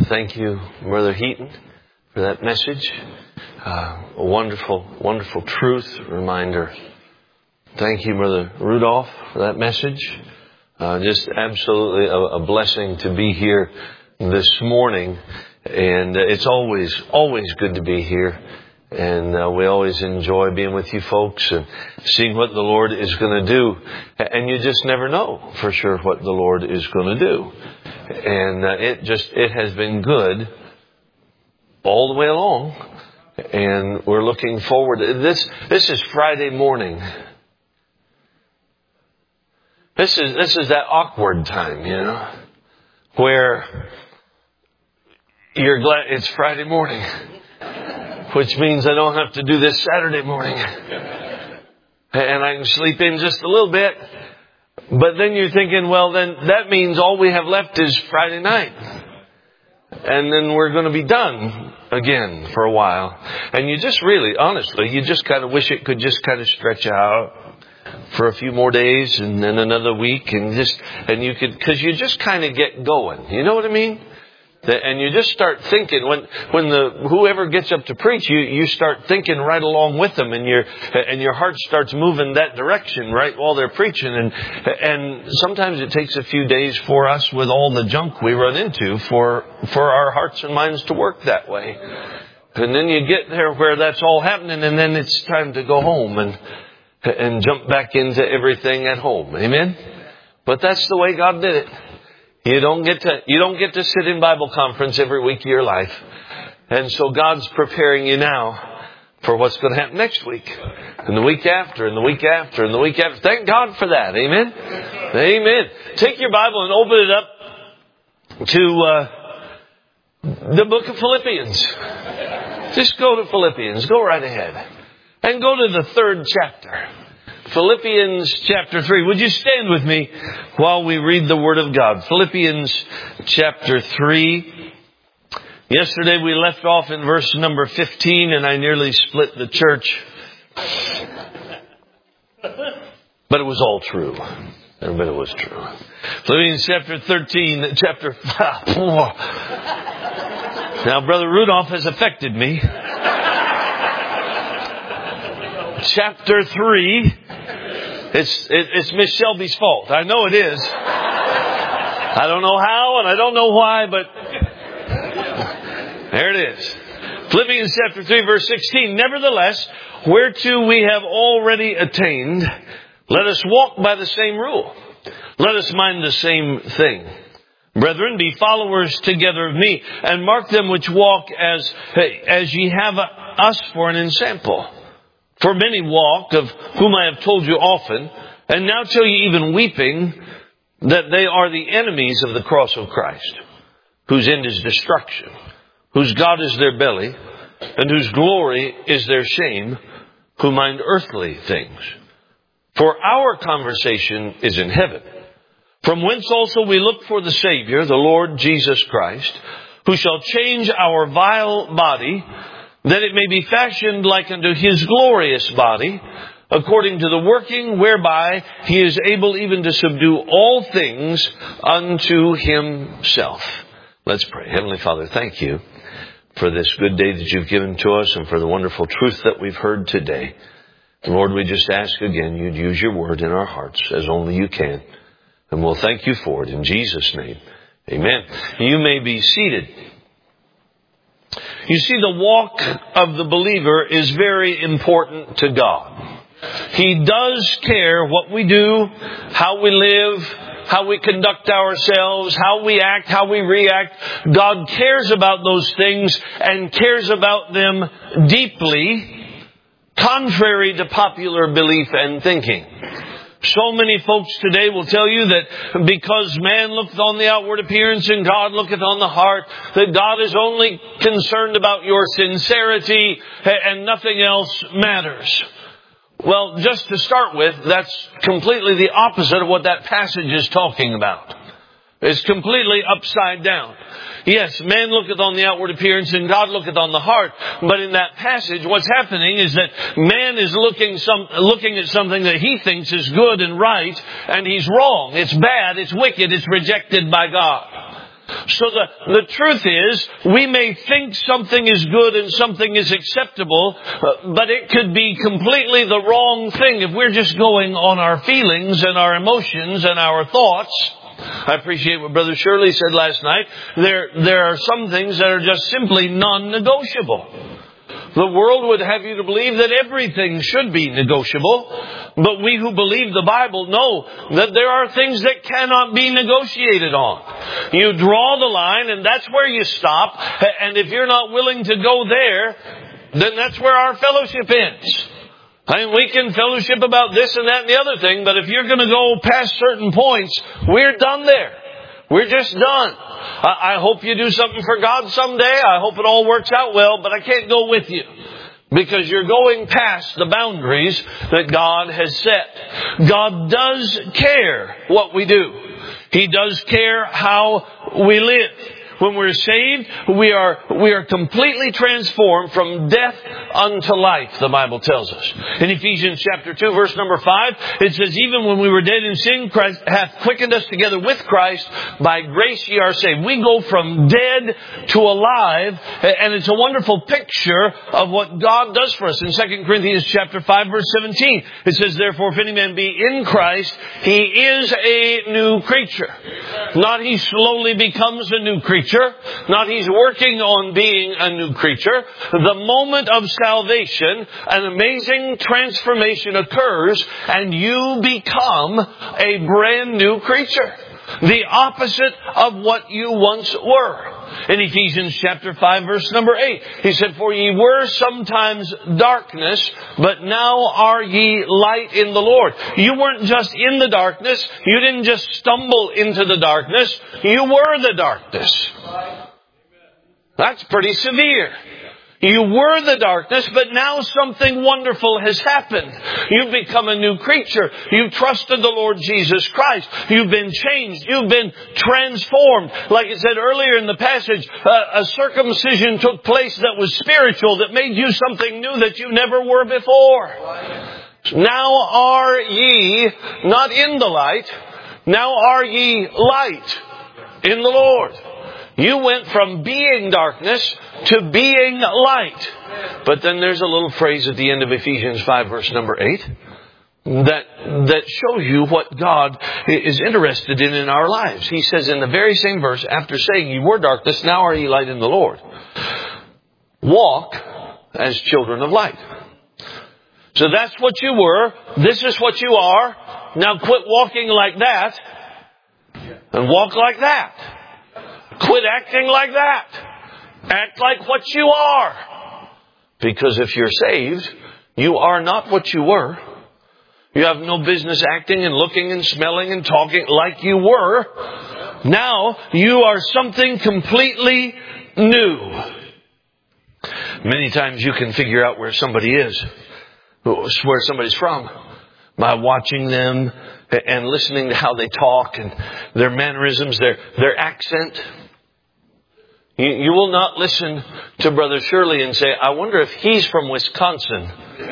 Thank you, Brother Heaton, for that message. A wonderful, wonderful truth reminder. Thank you, Brother Rudolph, for that message. Just absolutely a blessing to be here this morning. And it's always good to be here. And we always enjoy being with you folks and seeing what the Lord is going to do. And you just never know for sure what the Lord is going to do. And it has been good all the way along. And we're looking forward. This is Friday morning. This is that awkward time, where you're glad it's Friday morning. Which means I don't have to do this Saturday morning. And I can sleep in just a little bit. But then you're thinking, well, then that means all we have left is Friday night. And then we're going to be done again for a while. And you just really, honestly, you just kind of wish it could just kind of stretch out for a few more days and then another week. And you could, because you just kind of get going. You know what I mean? And you just start thinking when whoever gets up to preach, you start thinking right along with them, and your heart starts moving that direction right while they're preaching. And sometimes it takes a few days for us with all the junk we run into for our hearts and minds to work that way. And then you get there where that's all happening, and then it's time to go home and jump back into everything at home. Amen. But that's the way God did it. You don't get to sit in Bible conference every week of your life. And so God's preparing you now for what's going to happen next week. And the week after, and the week after, and the week after. Thank God for that. Amen? Amen. Take your Bible and open it up to the book of Philippians. Just go to Philippians. Go right ahead. And go to the 3rd chapter. Philippians chapter 3. Would you stand with me while we read the Word of God? Philippians chapter 3. Yesterday we left off in verse number 15 and I nearly split the church. But it was all true. But it was true. Philippians chapter 13, chapter 5. Now Brother Rudolph has affected me. Chapter 3. It's Miss Shelby's fault. I know it is. I don't know how and I don't know why, but there it is. Philippians chapter 3 verse 16. Nevertheless, whereto we have already attained, let us walk by the same rule. Let us mind the same thing. Brethren, be followers together of me, and mark them which walk as ye have us for an ensample. For many walk, of whom I have told you often, and now tell you even weeping, that they are the enemies of the cross of Christ, whose end is destruction, whose God is their belly, and whose glory is their shame, who mind earthly things. For our conversation is in heaven, from whence also we look for the Savior, the Lord Jesus Christ, who shall change our vile body, that it may be fashioned like unto His glorious body, according to the working whereby He is able even to subdue all things unto Himself. Let's pray. Heavenly Father, thank you for this good day that you've given to us and for the wonderful truth that we've heard today. Lord, we just ask again you'd use your word in our hearts as only you can. And we'll thank you for it in Jesus' name. Amen. You may be seated. You see, the walk of the believer is very important to God. He does care what we do, how we live, how we conduct ourselves, how we act, how we react. God cares about those things and cares about them deeply, contrary to popular belief and thinking. So many folks today will tell you that because man looketh on the outward appearance and God looketh on the heart, that God is only concerned about your sincerity and nothing else matters. Well, just to start with, that's completely the opposite of what that passage is talking about. It's completely upside down. Yes, man looketh on the outward appearance and God looketh on the heart. But in that passage, what's happening is that man is looking at something that he thinks is good and right, and he's wrong. It's bad, it's wicked, it's rejected by God. So the truth is, we may think something is good and something is acceptable, but it could be completely the wrong thing if we're just going on our feelings and our emotions and our thoughts. I appreciate what Brother Shirley said last night. There are some things that are just simply non-negotiable. The world would have you to believe that everything should be negotiable. But we who believe the Bible know that there are things that cannot be negotiated on. You draw the line and that's where you stop. And if you're not willing to go there, then that's where our fellowship ends. I mean, we can fellowship about this and that and the other thing, but if you're going to go past certain points, we're done there. We're just done. I hope you do something for God someday. I hope it all works out well, but I can't go with you. Because you're going past the boundaries that God has set. God does care what we do. He does care how we live. When we're saved, we are completely transformed from death unto life, the Bible tells us. In Ephesians chapter 2, verse number 5, it says, even when we were dead in sin, Christ hath quickened us together with Christ. By grace ye are saved. We go from dead to alive, and it's a wonderful picture of what God does for us. In 2 Corinthians chapter 5, verse 17, it says, therefore, if any man be in Christ, he is a new creature. Not he slowly becomes a new creature. Not he's working on being a new creature. The moment of salvation, an amazing transformation occurs and you become a brand new creature. The opposite of what you once were. In Ephesians chapter 5 verse number 8, he said, for ye were sometimes darkness, but now are ye light in the Lord. You weren't just in the darkness. You didn't just stumble into the darkness. You were the darkness. That's pretty severe. You were the darkness, but now something wonderful has happened. You've become a new creature. You've trusted the Lord Jesus Christ. You've been changed. You've been transformed. Like it said earlier in the passage, a circumcision took place that was spiritual, that made you something new that you never were before. Now are ye not in the light. Now are ye light in the Lord. You went from being darkness to being light. But then there's a little phrase at the end of Ephesians 5 verse number 8 that shows you what God is interested in our lives. He says in the very same verse, after saying you were darkness, now are ye light in the Lord. Walk as children of light. So that's what you were. This is what you are. Now quit walking like that and walk like that. Quit acting like that. Act like what you are. Because if you're saved, you are not what you were. You have no business acting and looking and smelling and talking like you were. Now you are something completely new. Many times you can figure out where somebody is, where somebody's from, by watching them and listening to how they talk and their mannerisms, their accent. You will not listen to Brother Shirley and say, I wonder if he's from Wisconsin.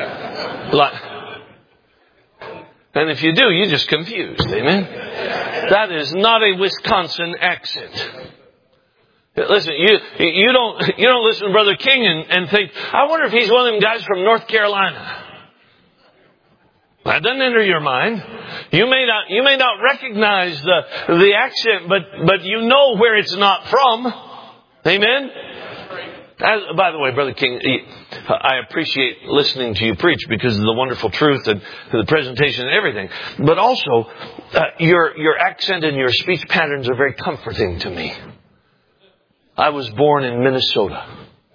And if you do, you're just confused. Amen? That is not a Wisconsin accent. Listen, you don't listen to Brother King and think, I wonder if he's one of them guys from North Carolina. That doesn't enter your mind. You may not recognize the accent, but you know where it's not from. Amen? By the way, Brother King, I appreciate listening to you preach because of the wonderful truth and the presentation and everything. But also, your accent and your speech patterns are very comforting to me. I was born in Minnesota.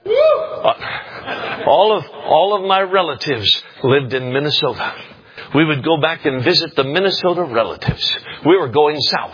All of my relatives lived in Minnesota. We would go back and visit the Minnesota relatives. We were going south.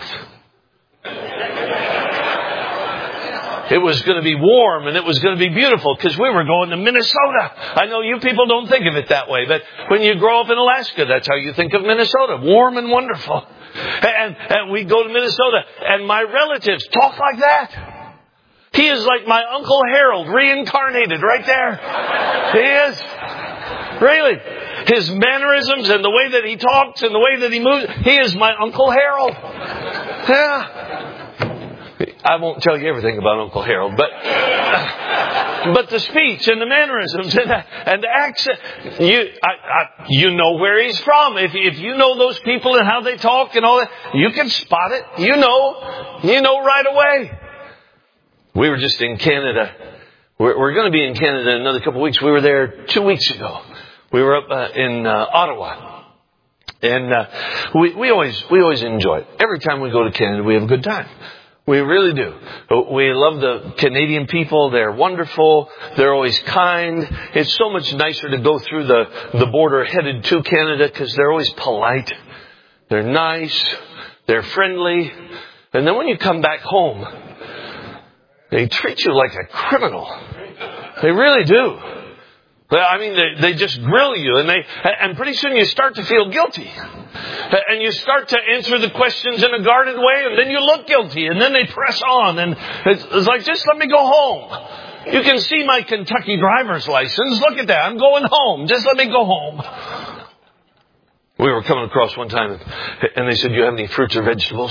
It was going to be warm and it was going to be beautiful because we were going to Minnesota. I know you people don't think of it that way, but when you grow up in Alaska, that's how you think of Minnesota. Warm and wonderful. And we go to Minnesota and my relatives talk like that. He is like my Uncle Harold reincarnated right there. He is. Really. His mannerisms and the way that he talks and the way that he moves. He is my Uncle Harold. Yeah. I won't tell you everything about Uncle Harold, but the speech and the mannerisms and the accent, you know where he's from. If you know those people and how they talk and all that, you can spot it. You know right away. We were just in Canada. We're going to be in Canada in another couple of weeks. We were there 2 weeks ago. We were up in Ottawa. And we always enjoy it. Every time we go to Canada, we have a good time. We really do. We love the Canadian people. They're wonderful. They're always kind. It's so much nicer to go through the border headed to Canada because they're always polite. They're nice. They're friendly. And then when you come back home, they treat you like a criminal. They really do. I mean, they just grill you, and pretty soon you start to feel guilty. And you start to answer the questions in a guarded way, and then you look guilty, and then they press on, and it's like, just let me go home. You can see my Kentucky driver's license. Look at that. I'm going home. Just let me go home. We were coming across one time, and they said, "Do you have any fruits or vegetables?"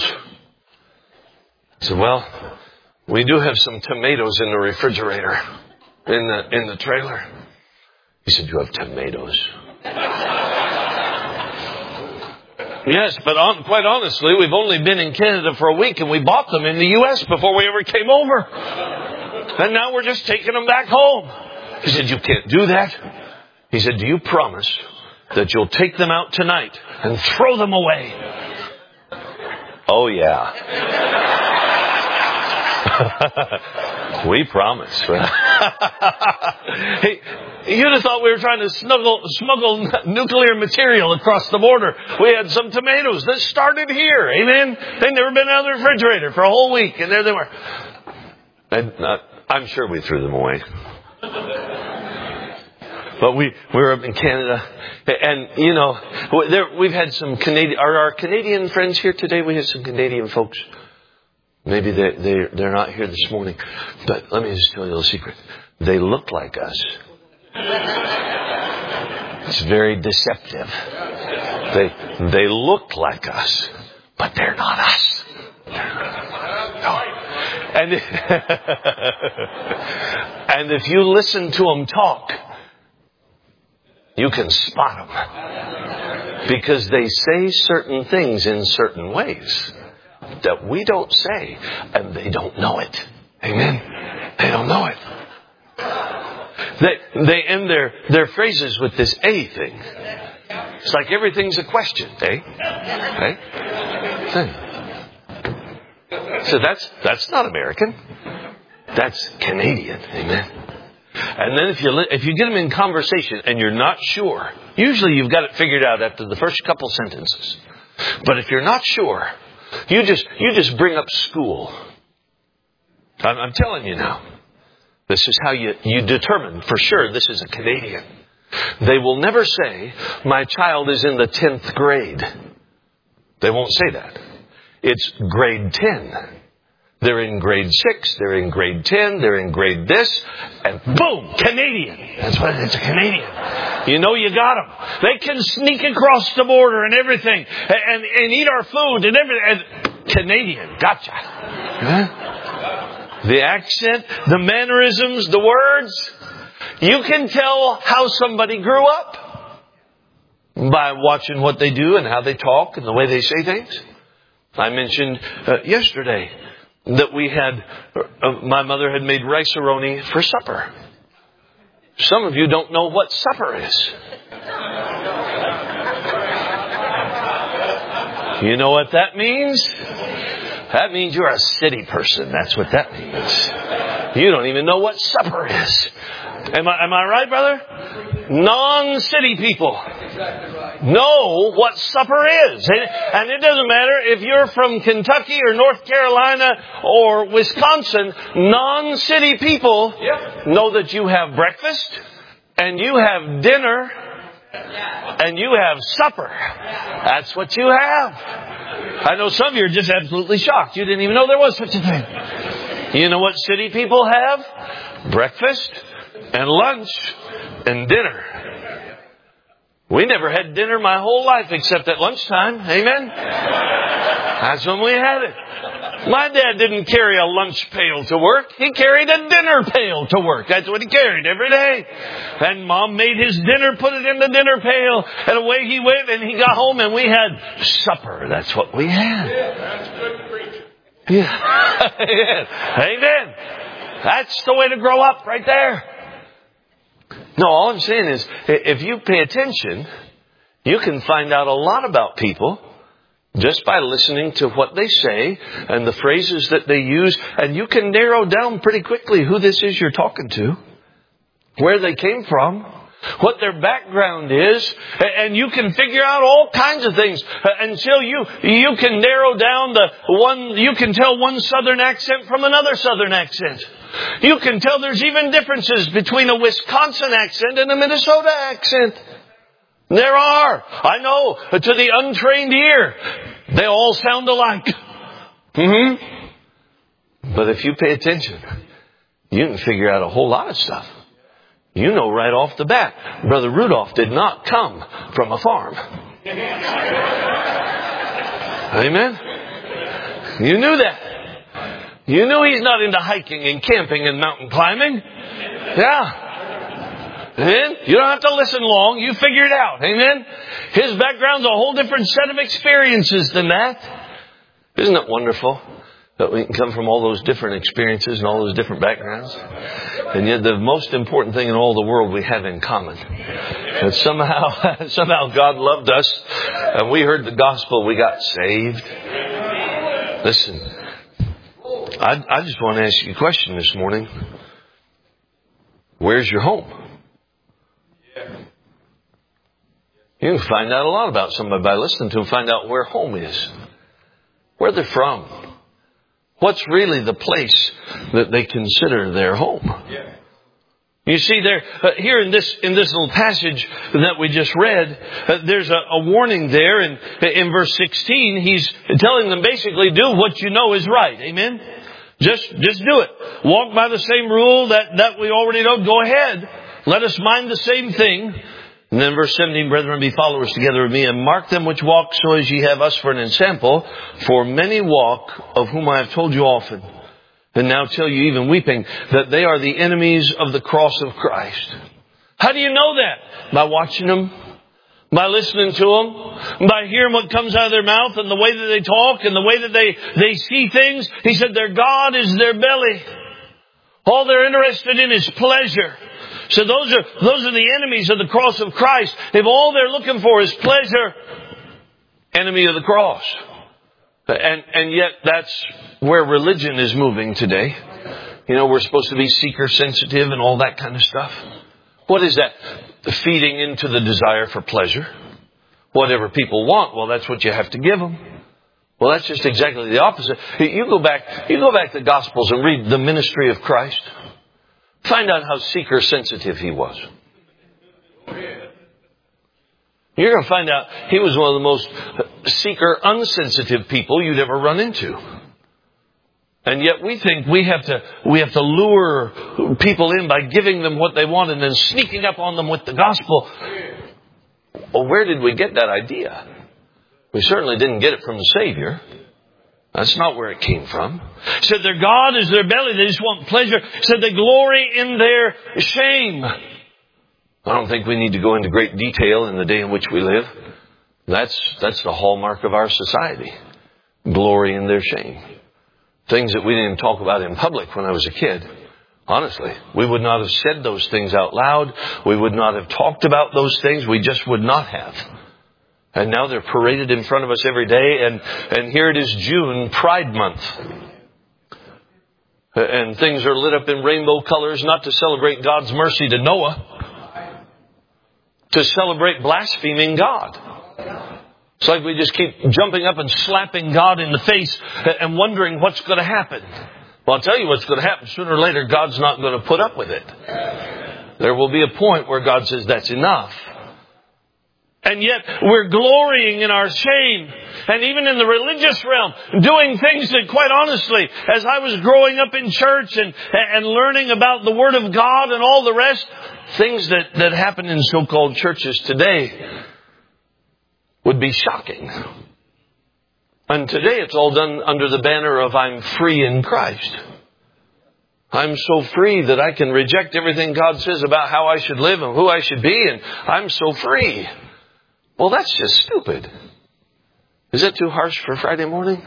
I said, "Well, we do have some tomatoes in the refrigerator, in the trailer." He said, "You have tomatoes?" Yes, but quite honestly, we've only been in Canada for a week, and we bought them in the U.S. before we ever came over. And now we're just taking them back home. He said, "You can't do that." He said, "Do you promise that you'll take them out tonight and throw them away?" Oh, yeah. We promise. Hey, you'd have thought we were trying to smuggle nuclear material across the border. We had some tomatoes that started here. Amen. They'd never been out of the refrigerator for a whole week, and there they were. I'm sure we threw them away. But we were up in Canada, and we've had some Canadian. Are our Canadian friends here today? We had some Canadian folks. Maybe they're not here this morning, but let me just tell you a little secret. They look like us. It's very deceptive. They look like us, but they're not us. No. And if you listen to them talk, you can spot them because they say certain things in certain ways that we don't say, and they don't know it. Amen? They don't know it. They end their phrases with this "a" thing. It's like everything's a question. Eh? So that's not American. That's Canadian. Amen? And then if you get them in conversation and you're not sure, usually you've got it figured out after the first couple sentences. But if you're not sure, you just bring up school. I'm telling you now. This is how you determine for sure this is a Canadian. They will never say, "My child is in the 10th grade." They won't say that. It's grade 10. They're in grade 6. They're in grade 10. They're in grade this. And boom, Canadian. That's what it's, a Canadian. You know you got them. They can sneak across the border and everything. And eat our food and everything. And Canadian. Gotcha. Huh? The accent, the mannerisms, the words. You can tell how somebody grew up by watching what they do and how they talk and the way they say things. I mentioned yesterday that we had, my mother had made rice-a-roni for supper. Some of you don't know what supper is. You know what that means? That means you're a city person. That's what that means. You don't even know what supper is. Am I right, brother? Non-city people know what supper is. And it doesn't matter if you're from Kentucky or North Carolina or Wisconsin. Non-city people know that you have breakfast and you have dinner and you have supper. That's what you have. I know some of you are just absolutely shocked. You didn't even know there was such a thing. You know what city people have? Breakfast and lunch and dinner. We never had dinner my whole life except at lunchtime. Amen? That's when we had it. My dad didn't carry a lunch pail to work. He carried a dinner pail to work. That's what he carried every day. And Mom made his dinner, put it in the dinner pail, and away he went, and he got home, and we had supper. That's what we had. Yeah, that's good preaching. Yeah. Amen. That's the way to grow up right there. No, all I'm saying is, if you pay attention, you can find out a lot about people just by listening to what they say and the phrases that they use. And you can narrow down pretty quickly who this is you're talking to, where they came from, what their background is. And you can figure out all kinds of things until you can narrow down you can tell one Southern accent from another Southern accent. You can tell there's even differences between a Wisconsin accent and a Minnesota accent. There are. I know, to the untrained ear, they all sound alike. But if you pay attention, you can figure out a whole lot of stuff. You know right off the bat, Brother Rudolph did not come from a farm. Amen? You knew that. You knew he's not into hiking and camping and mountain climbing. Yeah. Amen? You don't have to listen long. You figure it out. Amen? His background's a whole different set of experiences than that. Isn't it wonderful that we can come from all those different experiences and all those different backgrounds? And yet the most important thing in all the world we have in common. That somehow God loved us and we heard the gospel. We got saved. Listen, I just want to ask you a question this morning. Where's your home? You can find out a lot about somebody by listening to them. Find out where home is. Where they're from. What's really the place that they consider their home. You see, here in this little passage that we just read, there's a warning there. And in verse 16, he's telling them basically, do what you know is right. Amen? Just do it. Walk by the same rule that we already know. Go ahead. Let us mind the same thing. And then verse 17, brethren, be followers together with me, and mark them which walk so as ye have us for an ensample. For many walk, of whom I have told you often, and now tell you even weeping, that they are the enemies of the cross of Christ. How do you know that? By watching them, by listening to them, by hearing what comes out of their mouth and the way that they talk and the way that they see things. He said their God is their belly. All they're interested in is pleasure. So those are the enemies of the cross of Christ. If all they're looking for is pleasure, enemy of the cross. And yet that's where religion is moving today. You know, we're supposed to be seeker sensitive and all that kind of stuff. What is that? Feeding into the desire for pleasure. Whatever people want, well, that's what you have to give them. Well, that's just exactly the opposite. You go back to the Gospels and read the ministry of Christ. Find out how seeker sensitive he was. You're going to find out he was one of the most seeker unsensitive people you'd ever run into. And yet we think we have to lure people in by giving them what they want and then sneaking up on them with the gospel. Well, where did we get that idea? We certainly didn't get it from the Savior. That's not where it came from. He said their God is their belly. They just want pleasure. He said they glory in their shame. I don't think we need to go into great detail in the day in which we live. That's the hallmark of our society. Glory in their shame. Things that we didn't talk about in public when I was a kid. Honestly, we would not have said those things out loud. We would not have talked about those things. We just would not have. And now they're paraded in front of us every day. And here it is June, Pride Month. And things are lit up in rainbow colors, not to celebrate God's mercy to Noah, to celebrate blaspheming God. It's like we just keep jumping up and slapping God in the face and wondering what's going to happen. Well, I'll tell you what's going to happen. Sooner or later, God's not going to put up with it. There will be a point where God says, that's enough. And yet we're glorying in our shame. And even in the religious realm, doing things that, quite honestly, as I was growing up in church and learning about the Word of God and all the rest, things that happen in so-called churches today would be shocking. And today it's all done under the banner of I'm free in Christ. I'm so free that I can reject everything God says about how I should live and who I should be, and I'm so free. Well, that's just stupid. Is that too harsh for Friday morning?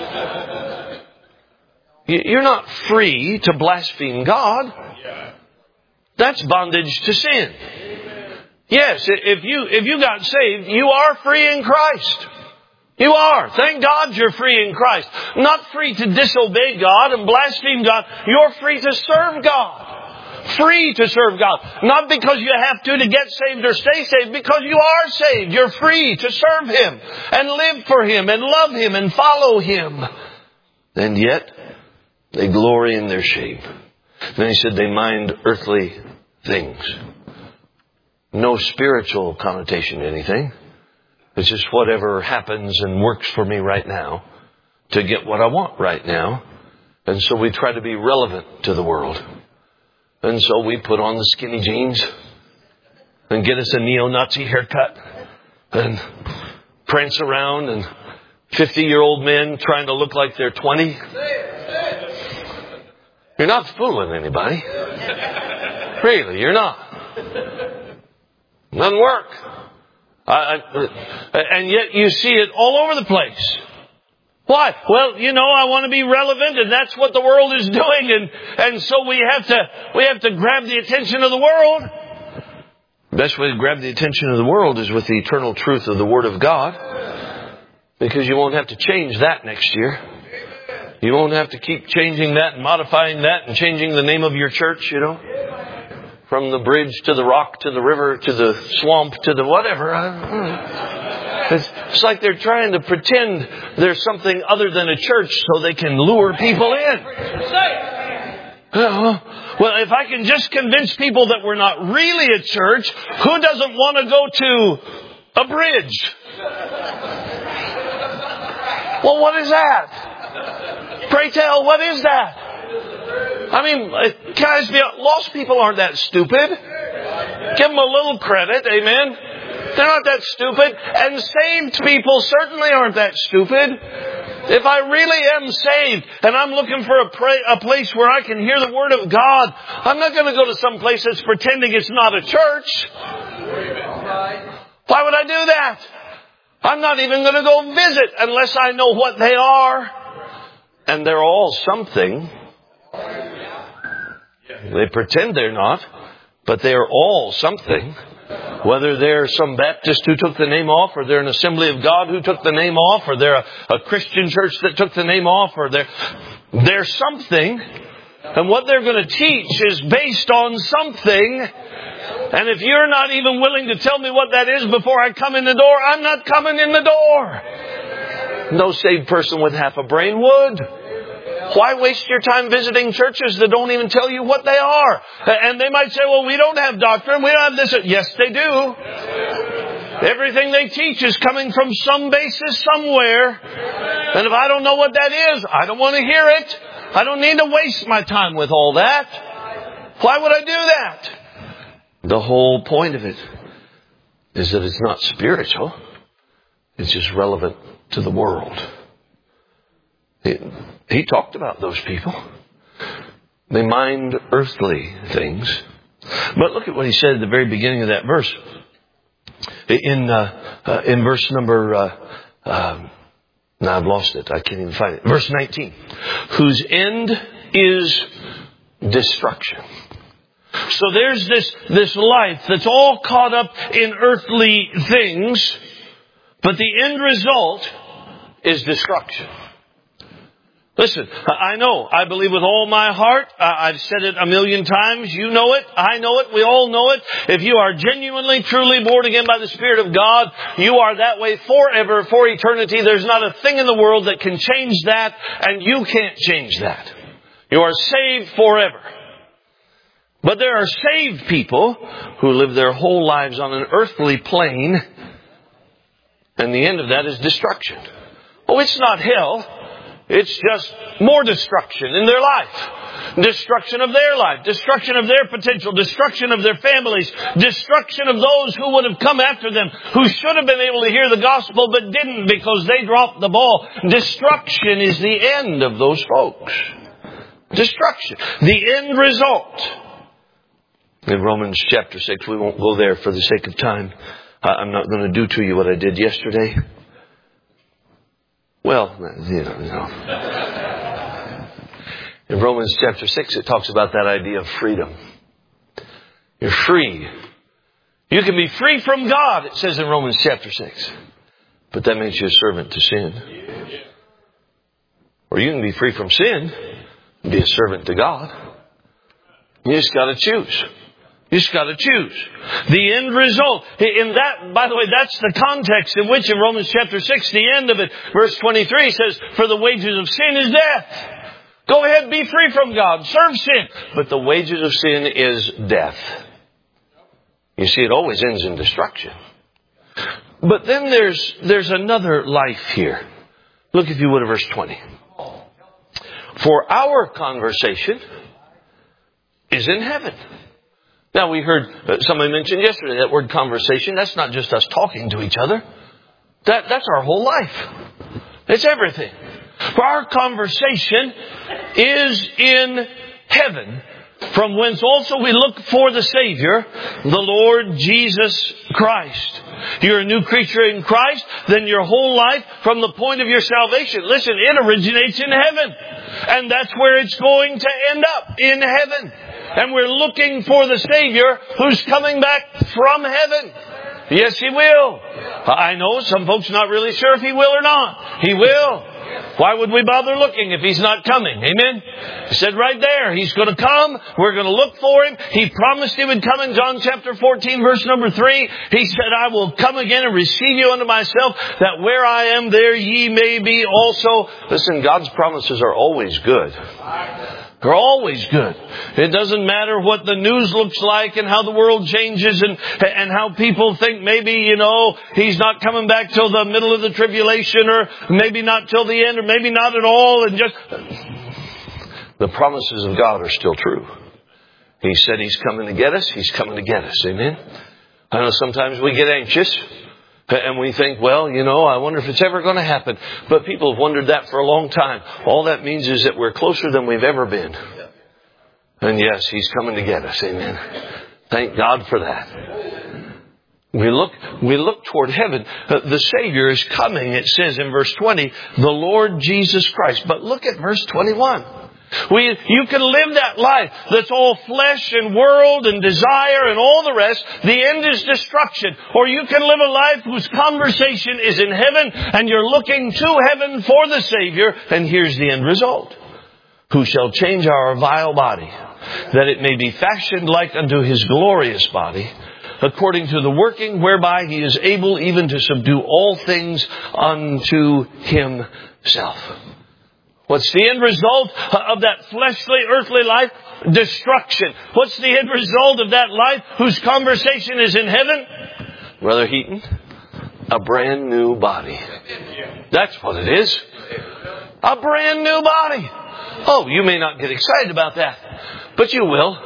You're not free to blaspheme God. That's bondage to sin. Yes, if you got saved, you are free in Christ. You are. Thank God you're free in Christ. Not free to disobey God and blaspheme God. You're free to serve God. Free to serve God. Not because you have to get saved or stay saved. Because you are saved. You're free to serve Him and live for Him and love Him and follow Him. And yet, they glory in their shame. Then he said they mind earthly things. No spiritual connotation to anything. It's just whatever happens and works for me right now to get what I want right now. And so we try to be relevant to the world. And so we put on the skinny jeans and get us a neo-Nazi haircut and prance around, and 50-year-old men trying to look like they're 20. You're not fooling anybody. Really, you're not. Doesn't work. And yet you see it all over the place. Why? Well, I want to be relevant, and that's what the world is doing, and so we have to grab the attention of the world. The best way to grab the attention of the world is with the eternal truth of the Word of God, because you won't have to change that next year. You won't have to keep changing that and modifying that and changing the name of your church, From the bridge to the rock to the river to the swamp to the whatever. It's like they're trying to pretend there's something other than a church so they can lure people in. Well, if I can just convince people that we're not really a church, who doesn't want to go to a bridge? Well, what is that? Pray tell, what is that? I mean, guys, lost people aren't that stupid. Give them a little credit, amen? They're not that stupid. And saved people certainly aren't that stupid. If I really am saved and I'm looking for a place where I can hear the Word of God, I'm not going to go to some place that's pretending it's not a church. Why would I do that? I'm not even going to go visit unless I know what they are. And they're all something. They pretend they're not, but they're all something. Whether they're some Baptist who took the name off, or they're an Assembly of God who took the name off, or they're a Christian church that took the name off, or they're something. And what they're going to teach is based on something. And if you're not even willing to tell me what that is before I come in the door, I'm not coming in the door. No saved person with half a brain would. Why waste your time visiting churches that don't even tell you what they are? And they might say, well, we don't have doctrine. We don't have this. Yes, they do. Everything they teach is coming from some basis somewhere. And if I don't know what that is, I don't want to hear it. I don't need to waste my time with all that. Why would I do that? The whole point of it is that it's not spiritual. It's just relevant to the world. He talked about those people. They mind earthly things. But look at what he said at the very beginning of that verse. In verse number... now I've lost it. I can't even find it. Verse 19. Whose end is destruction. So there's this life that's all caught up in earthly things. But the end result is destruction. Listen, I know, I believe with all my heart, I've said it a million times, you know it, I know it, we all know it. If you are genuinely, truly born again by the Spirit of God, you are that way forever, for eternity. There's not a thing in the world that can change that, and you can't change that. You are saved forever. But there are saved people who live their whole lives on an earthly plane, and the end of that is destruction. Oh, it's not hell. It's just more destruction in their life. Destruction of their life, destruction of their potential, destruction of their families, destruction of those who would have come after them, who should have been able to hear the gospel but didn't because they dropped the ball. Destruction is the end of those folks. Destruction. The end result. In Romans chapter 6, we won't go there for the sake of time. I'm not going to do to you what I did yesterday. Well, In Romans chapter 6, it talks about that idea of freedom. You're free. You can be free from God, it says in Romans chapter 6. But that makes you a servant to sin. Or you can be free from sin and be a servant to God. You just got to choose. You just got to choose. The end result. In that, by the way, that's the context in which in Romans chapter 6, the end of it, verse 23 says, for the wages of sin is death. Go ahead, be free from God. Serve sin. But the wages of sin is death. You see, it always ends in destruction. But then there's another life here. Look, if you would, at verse 20. For our conversation is in heaven. Now, we heard somebody mention yesterday that word conversation. That's not just us talking to each other. That's our whole life. It's everything. For our conversation is in heaven, from whence also we look for the Savior, the Lord Jesus Christ. You're a new creature in Christ, then your whole life from the point of your salvation, listen, it originates in heaven. And that's where it's going to end up, in heaven. And we're looking for the Savior who's coming back from heaven. Yes, He will. I know some folks not really sure if He will or not. He will. Why would we bother looking if He's not coming? Amen? He said right there, He's going to come. We're going to look for Him. He promised He would come in John chapter 14, verse number 3. He said, I will come again and receive you unto myself, that where I am, there ye may be also. Listen, God's promises are always good. They're always good. It doesn't matter what the news looks like and how the world changes and how people think maybe, He's not coming back till the middle of the tribulation, or maybe not till the end, or maybe not at all. And just the promises of God are still true. He said He's coming to get us. He's coming to get us. Amen. I know sometimes we get anxious. And we think, well, I wonder if it's ever going to happen. But people have wondered that for a long time. All that means is that we're closer than we've ever been. And yes, He's coming to get us. Amen. Thank God for that. We look toward heaven. The Savior is coming, it says in verse 20, the Lord Jesus Christ. But look at verse 21. You can live that life that's all flesh and world and desire and all the rest. The end is destruction. Or you can live a life whose conversation is in heaven and you're looking to heaven for the Savior. And here's the end result. Who shall change our vile body, that it may be fashioned like unto His glorious body, according to the working whereby He is able even to subdue all things unto Himself. What's the end result of that fleshly, earthly life? Destruction. What's the end result of that life whose conversation is in heaven? Brother Heaton, a brand new body. That's what it is. A brand new body. Oh, you may not get excited about that, but you will.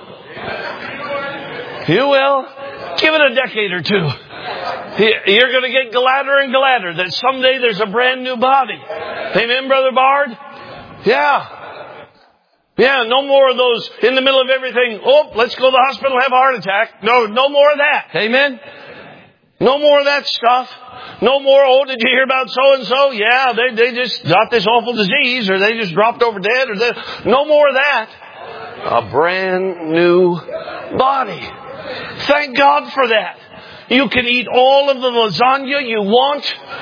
You will. Give it a decade or two. You're going to get gladder and gladder that someday there's a brand new body. Amen, Brother Bard? Yeah, no more of those in the middle of everything. Oh, let's go to the hospital, have a heart attack. No more of that. Amen? No more of that stuff. No more, oh, did you hear about so-and-so? Yeah, they just got this awful disease, or they just dropped over dead, or no more of that. A brand new body. Thank God for that. You can eat all of the lasagna you want.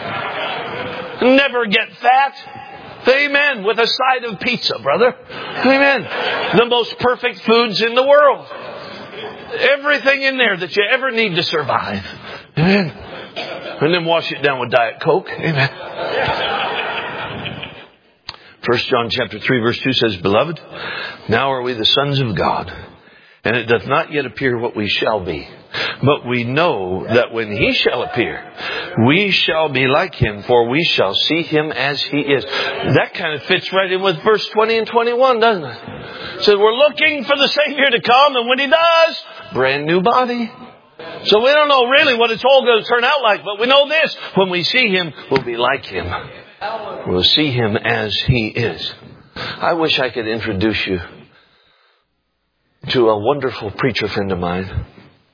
Never get fat. Amen. With a side of pizza, brother. Amen. The most perfect foods in the world. Everything in there that you ever need to survive. Amen. And then wash it down with Diet Coke. Amen. 1 John chapter 3 verse 2 says, Beloved, now are we the sons of God, and it doth not yet appear what we shall be. But we know that when He shall appear, we shall be like Him, for we shall see Him as He is. That kind of fits right in with verse 20 and 21, doesn't it? It says we're looking for the Savior to come, and when He does, brand new body. So we don't know really what it's all going to turn out like, but we know this: when we see Him, we'll be like Him. We'll see Him as He is. I wish I could introduce you to a wonderful preacher friend of mine.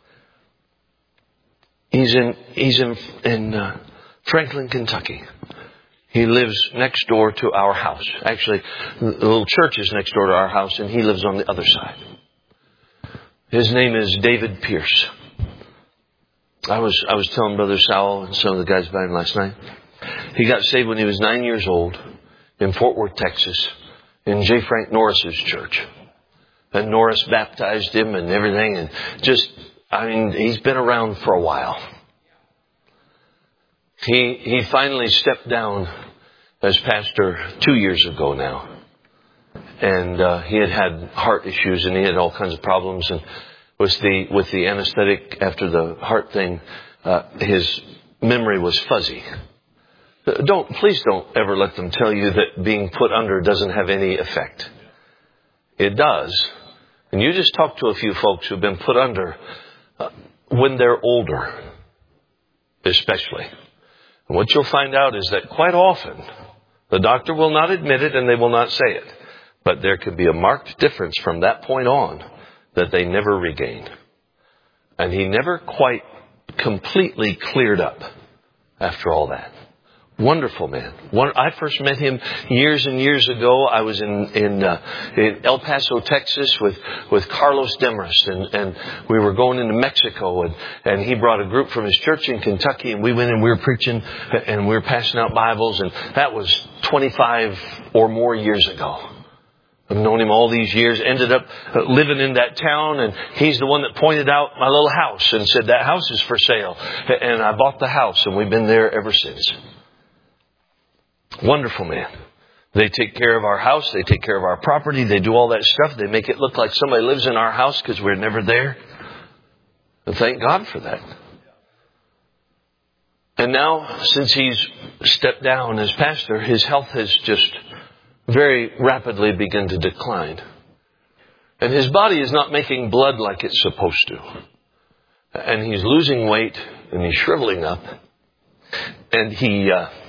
He's in Franklin, Kentucky. He lives next door to our house. Actually, the little church is next door to our house, and he lives on the other side. His name is David Pierce. I was telling Brother Sowell and some of the guys about him last night. He got saved when he was 9 years old in Fort Worth, Texas, in J. Frank Norris's church. And Norris baptized him and everything, and he's been around for a while. He finally stepped down as pastor 2 years ago now. And he had heart issues, and he had all kinds of problems. And with the anesthetic after the heart thing, his memory was fuzzy. Please don't ever let them tell you that being put under doesn't have any effect. It does. And you just talk to a few folks who've been put under when they're older, especially. And what you'll find out is that quite often, the doctor will not admit it and they will not say it. But there can be a marked difference from that point on that they never regained. And he never quite completely cleared up after all that. Wonderful man. I first met him years and years ago. I was in El Paso, Texas with Carlos Demarest, and we were going into Mexico, and he brought a group from his church in Kentucky, and we went and we were preaching and we were passing out Bibles, and that was 25 or more years ago. I've known him all these years, ended up living in that town, and he's the one that pointed out my little house and said, that house is for sale. And I bought the house, and we've been there ever since. Wonderful man. They take care of our house. They take care of our property. They do all that stuff. They make it look like somebody lives in our house because we're never there. And thank God for that. And now, since he's stepped down as pastor, his health has just very rapidly begun to decline. And his body is not making blood like it's supposed to. And he's losing weight, and he's shriveling up. And he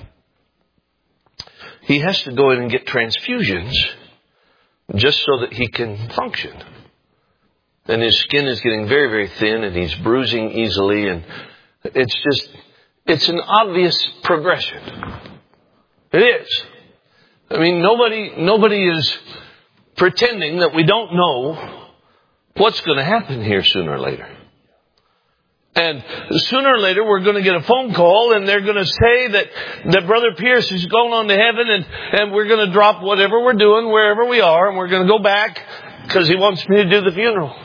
has to go in and get transfusions just so that he can function. And his skin is getting very, very thin, and he's bruising easily, and it's an obvious progression. It is. I mean, nobody is pretending that we don't know what's going to happen here sooner or later. And sooner or later, we're going to get a phone call, and they're going to say that Brother Pierce is going on to heaven, and we're going to drop whatever we're doing, wherever we are, and we're going to go back because he wants me to do the funeral.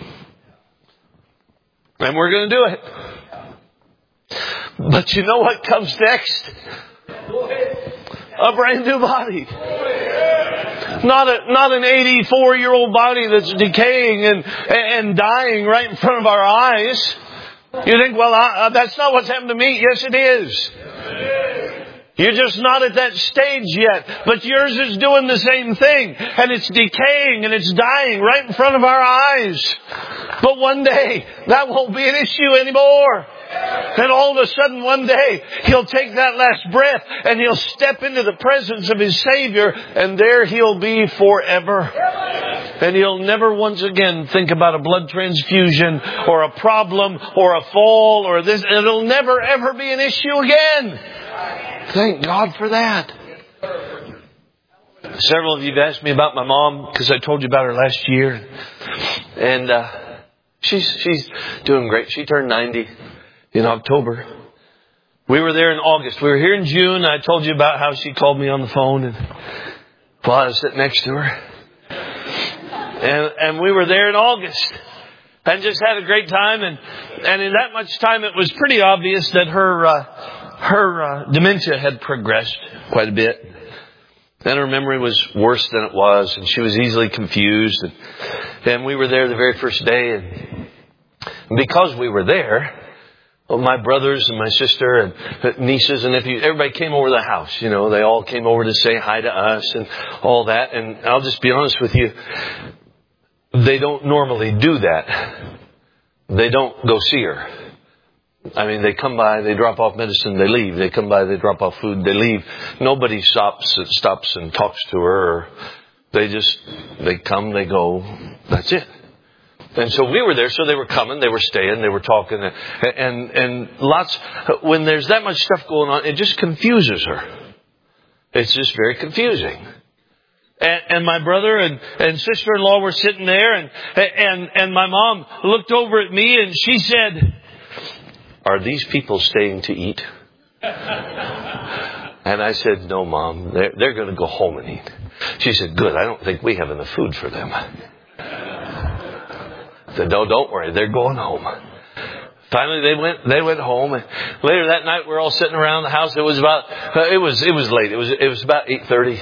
And we're going to do it. But you know what comes next? A brand new body. Not an 84-year-old body that's decaying and dying right in front of our eyes. You think, well, that's not what's happened to me. Yes, it is. You're just not at that stage yet. But yours is doing the same thing. And it's decaying and it's dying right in front of our eyes. But one day, that won't be an issue anymore. And all of a sudden one day, he'll take that last breath and he'll step into the presence of his Savior, and there he'll be forever. And he'll never once again think about a blood transfusion or a problem or a fall or this. It'll never ever be an issue again. Thank God for that. Several of you have asked me about my mom because I told you about her last year. And she's doing great. She turned 90 in October. We were there in August. We were here in June. I told you about how she called me on the phone and while I was sitting next to her. And we were there in August and just had a great time. And in that much time, it was pretty obvious that her dementia had progressed quite a bit. And her memory was worse than it was, and she was easily confused. And we were there the very first day, and because we were there, my brothers and my sister and nieces and nephews, everybody came over to the house. They all came over to say hi to us and all that. And I'll just be honest with you, they don't normally do that. They don't go see her. I mean, they come by, they drop off medicine, they leave. They come by, they drop off food, they leave. Nobody stops and talks to her. Or they come, they go. That's it. And so we were there, so they were coming, they were staying, they were talking, and lots. When there's that much stuff going on, it just confuses her. It's just very confusing. And my brother and sister-in-law were sitting there, and my mom looked over at me and she said, "Are these people staying to eat?" And I said, "No, Mom, they're going to go home and eat." She said, "Good, I don't think we have enough food for them." I said, "No, don't worry, they're going home." Finally, they went home. And later that night, we're all sitting around the house. It was late. It was about 8:30.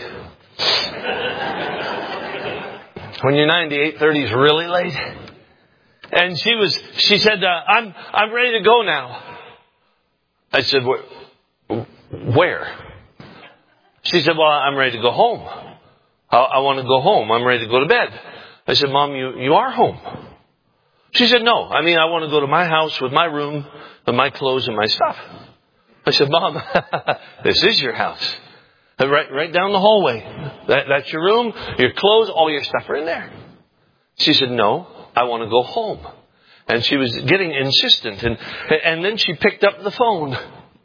When you're 90, 8:30 is really late. And she said, I'm ready to go now. I said, where? She said, well, I'm ready to go home. I want to go home. I'm ready to go to bed. I said, Mom, you are home. She said, no, I want to go to my house with my room and my clothes and my stuff. I said, Mom, this is your house. Right down the hallway. That's your room, your clothes, all your stuff are in there. She said, no, I want to go home. And she was getting insistent. And then she picked up the phone.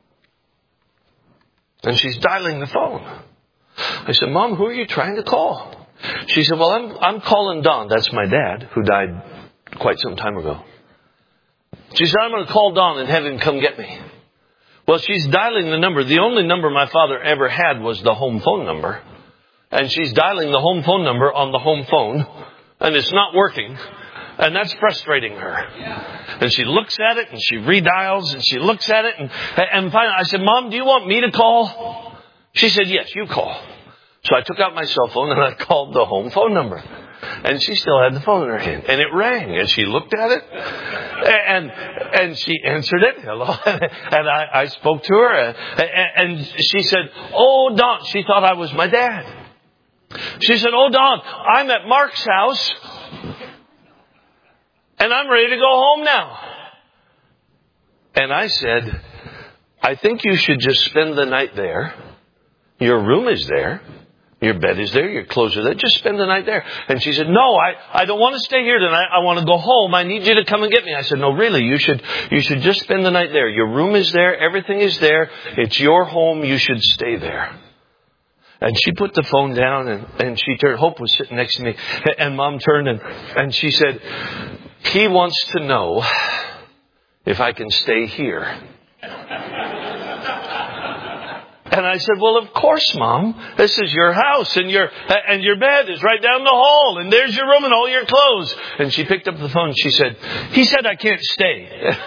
And she's dialing the phone. I said, Mom, who are you trying to call? She said, well, I'm calling Don. That's my dad, who died quite some time ago. She said, I'm going to call Don and have him come get me. Well, she's dialing the number. The only number my father ever had was the home phone number. And she's dialing the home phone number on the home phone. And it's not working. And that's frustrating her. And she looks at it and she redials and she looks at it. And finally I said, Mom, do you want me to call? She said, yes, you call. So I took out my cell phone and I called the home phone number. And she still had the phone in her hand. And it rang. And she looked at it. And she answered it. Hello. And I spoke to her. And she said, oh, Don. She thought I was my dad. She said, oh, Don, I'm at Mark's house. And I'm ready to go home now. And I said, I think you should just spend the night there. Your room is there. Your bed is there. Your clothes are there. Just spend the night there. And she said, no, I don't want to stay here tonight. I want to go home. I need you to come and get me. I said, no, really, you should just spend the night there. Your room is there. Everything is there. It's your home. You should stay there. And she put the phone down and she turned. Hope was sitting next to me. And Mom turned and she said, he wants to know if I can stay here. And I said, well, of course, Mom. This is your house and your bed is right down the hall. And there's your room and all your clothes. And she picked up the phone. She said, he said I can't stay.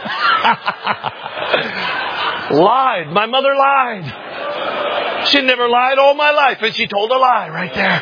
Lied. My mother lied. She never lied all my life. And she told a lie right there.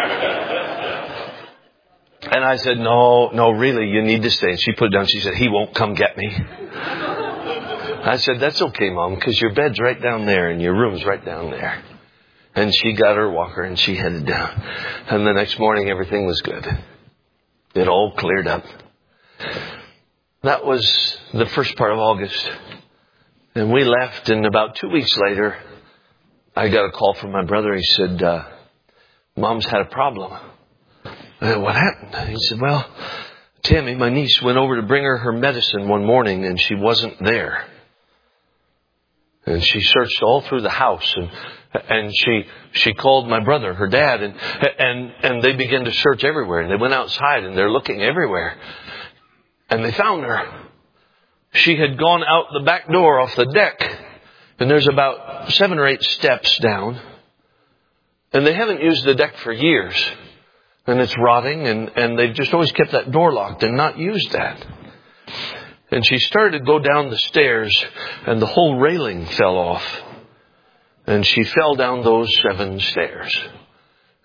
And I said, no, really, you need to stay. And she put it down. She said, he won't come get me. I said, that's okay, Mom, because your bed's right down there and your room's right down there. And she got her walker and she headed down. And the next morning, everything was good. It all cleared up. That was the first part of August. And we left, and about 2 weeks later, I got a call from my brother. He said, Mom's had a problem. I said, what happened? He said, well, Tammy, my niece, went over to bring her medicine one morning and she wasn't there. And she searched all through the house and she called my brother, her dad, and they began to search everywhere. And they went outside and they're looking everywhere. And they found her. She had gone out the back door off the deck. And there's about 7 or 8 steps down. And they haven't used the deck for years. And it's rotting and they've just always kept that door locked and not used that. And she started to go down the stairs and the whole railing fell off. And she fell down those 7 stairs.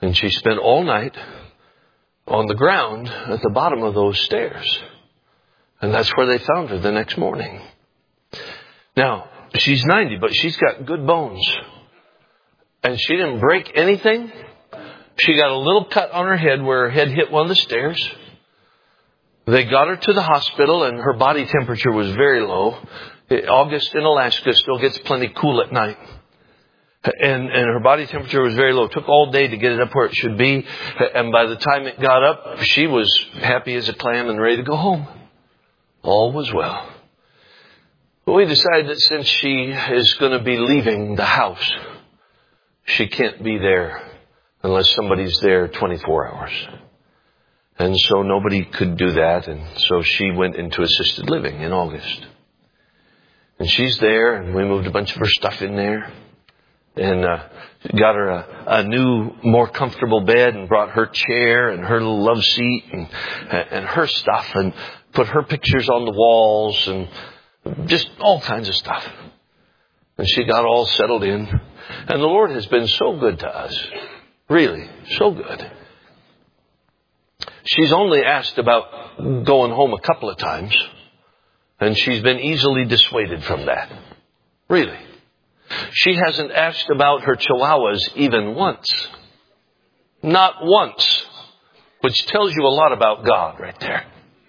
And she spent all night on the ground at the bottom of those stairs. And that's where they found her the next morning. Now, she's 90, but she's got good bones. And she didn't break anything. She got a little cut on her head where her head hit one of the stairs. They got her to the hospital and her body temperature was very low. August in Alaska still gets plenty cool at night. And her body temperature was very low. It took all day to get it up where it should be. And by the time it got up, she was happy as a clam and ready to go home. All was well. But we decided that since she is going to be leaving the house, she can't be there unless somebody's there 24 hours. And so nobody could do that. And so she went into assisted living in August. And she's there, and we moved a bunch of her stuff in there. And got her a new, more comfortable bed and brought her chair and her little love seat and her stuff and put her pictures on the walls and just all kinds of stuff. And she got all settled in. And the Lord has been so good to us. Really, so good. She's only asked about going home a couple of times. And she's been easily dissuaded from that. Really. She hasn't asked about her chihuahuas even once. Not once. Which tells you a lot about God right there.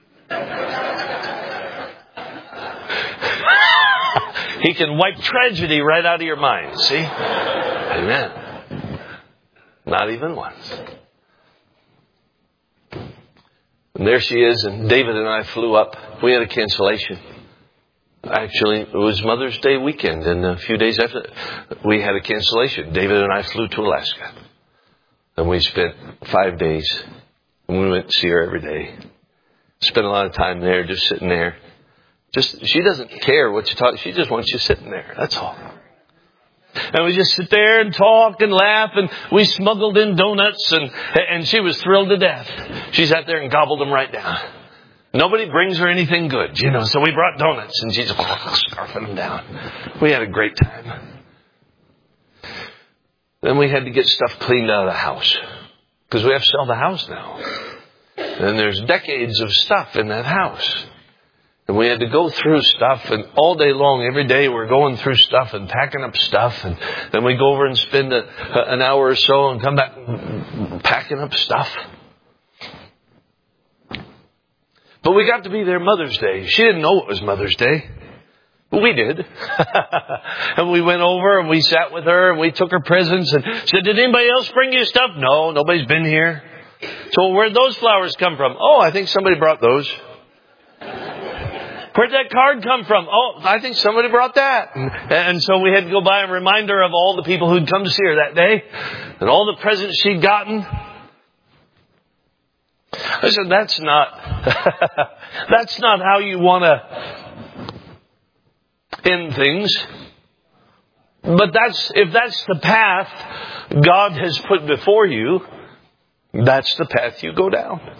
He can wipe tragedy right out of your mind. See? Amen. Not even once. And there she is, and David and I flew up. We had a cancellation. Actually, it was Mother's Day weekend, and a few days after, we had a cancellation. David and I flew to Alaska. And we spent 5 days. And we went to see her every day. Spent a lot of time there, just sitting there. She doesn't care what you talk. She just wants you sitting there. That's all. And we just sit there and talk and laugh, and we smuggled in donuts, and she was thrilled to death. She sat there and gobbled them right down. Nobody brings her anything good, so we brought donuts, and she just scarfing them down. We had a great time. Then we had to get stuff cleaned out of the house, because we have to sell the house now. And there's decades of stuff in that house. And we had to go through stuff, and all day long, every day, we're going through stuff and packing up stuff. And then we go over and spend an hour or so and come back packing up stuff. But we got to be there Mother's Day. She didn't know it was Mother's Day. But we did. And we went over and we sat with her and we took her presents and said, did anybody else bring you stuff? No, nobody's been here. So where'd those flowers come from? Oh, I think somebody brought those. Where'd that card come from? Oh, I think somebody brought that. And so we had to go by and remind her of all the people who'd come to see her that day and all the presents she'd gotten. I said, that's not how you want to end things. But if that's the path God has put before you, that's the path you go down.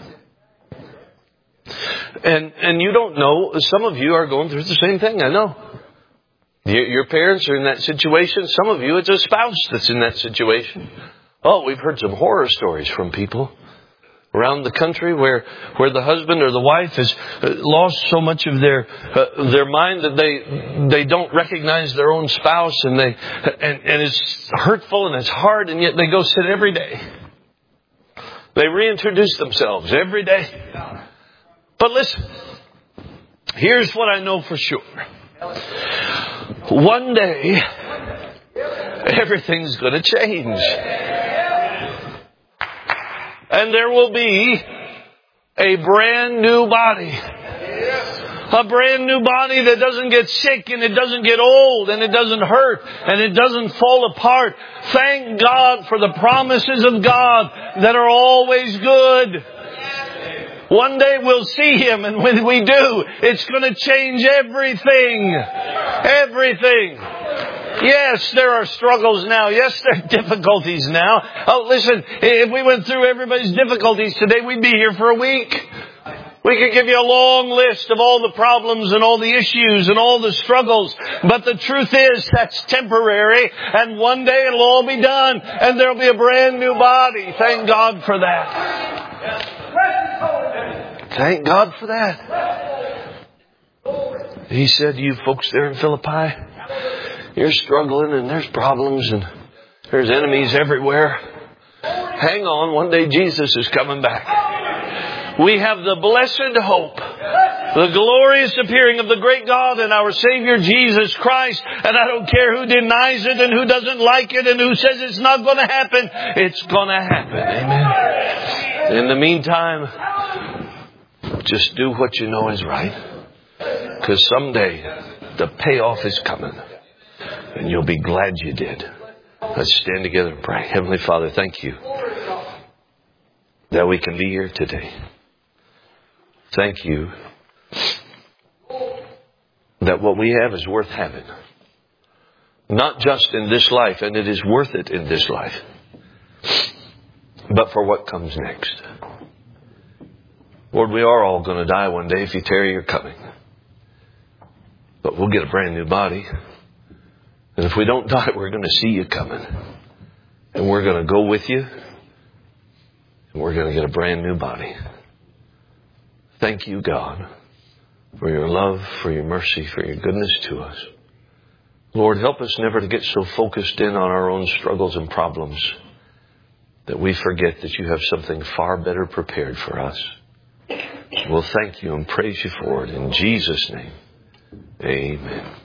And you don't know, some of you are going through the same thing, I know. Your parents are in that situation. Some of you, it's a spouse that's in that situation. Oh, we've heard some horror stories from people around the country where the husband or the wife has lost so much of their mind that they don't recognize their own spouse, and it's hurtful and it's hard, and yet they go sit every day. They reintroduce themselves every day. But listen, here's what I know for sure. One day, everything's going to change. And there will be a brand new body. A brand new body that doesn't get sick and it doesn't get old and it doesn't hurt and it doesn't fall apart. Thank God for the promises of God that are always good. One day we'll see Him, and when we do, it's going to change everything. Everything. Yes, there are struggles now. Yes, there are difficulties now. Oh, listen, if we went through everybody's difficulties today, we'd be here for a week. We could give you a long list of all the problems and all the issues and all the struggles. But the truth is that's temporary. And one day it'll all be done. And there'll be a brand new body. Thank God for that. Thank God for that. He said, you folks there in Philippi, you're struggling and there's problems and there's enemies everywhere. Hang on. One day Jesus is coming back. We have the blessed hope, the glorious appearing of the great God and our Savior Jesus Christ. And I don't care who denies it and who doesn't like it and who says it's not going to happen. It's going to happen. Amen. In the meantime, just do what you know is right. Because someday the payoff is coming. And you'll be glad you did. Let's stand together and pray. Heavenly Father, thank you that we can be here today. Thank you that what we have is worth having. Not just in this life, and it is worth it in this life, but for what comes next. Lord, we are all going to die one day if you tarry your coming. But we'll get a brand new body. And if we don't die, we're going to see you coming. And we're going to go with you. And we're going to get a brand new body. Thank you, God, for your love, for your mercy, for your goodness to us. Lord, help us never to get so focused in on our own struggles and problems that we forget that you have something far better prepared for us. We'll thank you and praise you for it. In Jesus' name, amen.